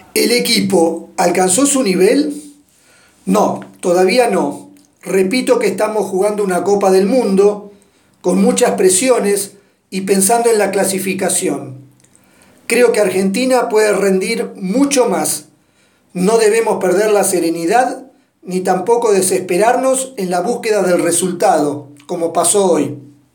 ¿El equipo alcanzó su nivel? No, todavía no. Repito que estamos jugando una Copa del Mundo con muchas presiones y pensando en la clasificación. Creo que Argentina puede rendir mucho más. No debemos perder la serenidad ni tampoco desesperarnos en la búsqueda del resultado, como pasó hoy.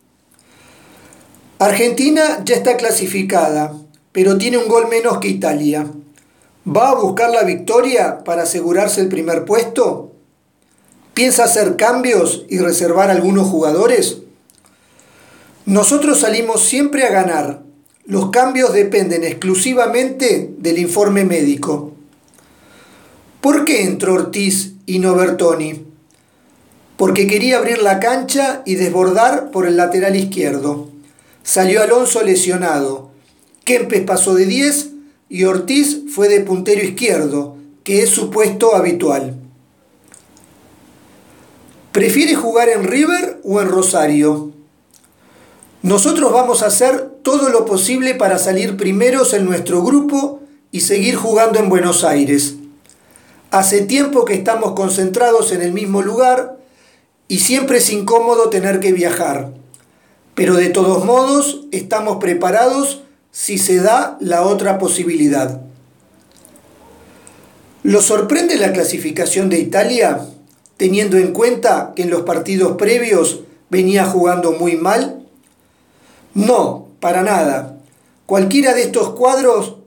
Argentina ya está clasificada, pero tiene un gol menos que Italia. ¿Va a buscar la victoria para asegurarse el primer puesto? ¿Piensa hacer cambios y reservar algunos jugadores? Nosotros salimos siempre a ganar. Los cambios dependen exclusivamente del informe médico. ¿Por qué entró Ortiz y no Bertoni? Porque quería abrir la cancha y desbordar por el lateral izquierdo. Salió Alonso lesionado. Kempes pasó de 10 y Ortiz fue de puntero izquierdo, que es su puesto habitual. ¿Prefiere jugar en River o en Rosario? Nosotros vamos a hacer todo lo posible para salir primeros en nuestro grupo y seguir jugando en Buenos Aires. Hace tiempo que estamos concentrados en el mismo lugar y siempre es incómodo tener que viajar. Pero de todos modos estamos preparados si se da la otra posibilidad. ¿Lo sorprende la clasificación de Italia, teniendo en cuenta que en los partidos previos venía jugando muy mal? No, para nada. Cualquiera de estos cuadros